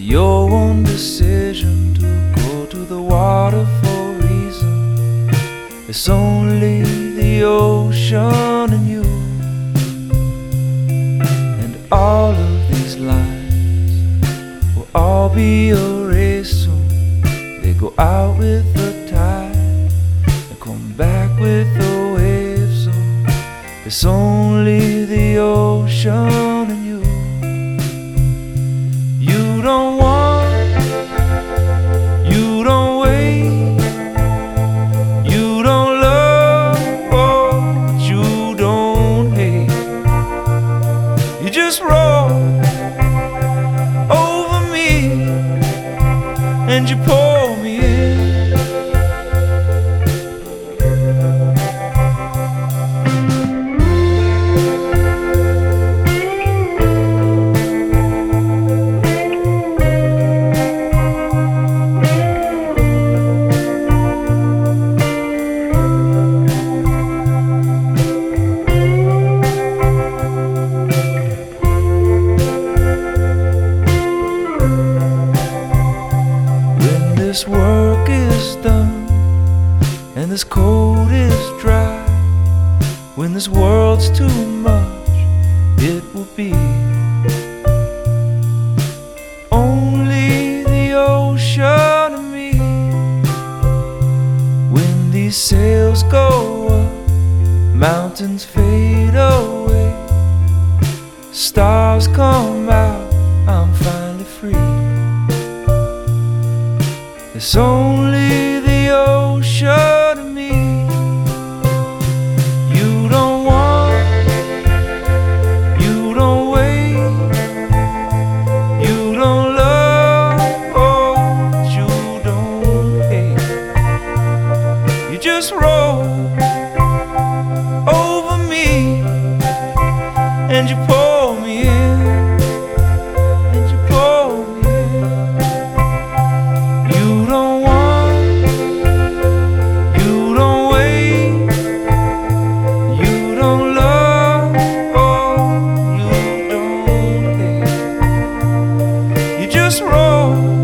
your own decision to go to the water for a reason. It's only the ocean and you. And all of these lines will all be erased soon. They go out with the tide and come back with the waves. So it's only the ocean and you. You don't want, you don't wait, you don't love, but you don't hate. You just roll over me and you pull me in. This work is done and this coat is dry, when this world's too much, it will be only the ocean and me. When these sails go up, mountains fade away, stars come out, I'm finally free. It's only the ocean and me. You don't want, you don't wait, you don't love, oh, you don't hate. You just roll over me and you pull me in. Just roll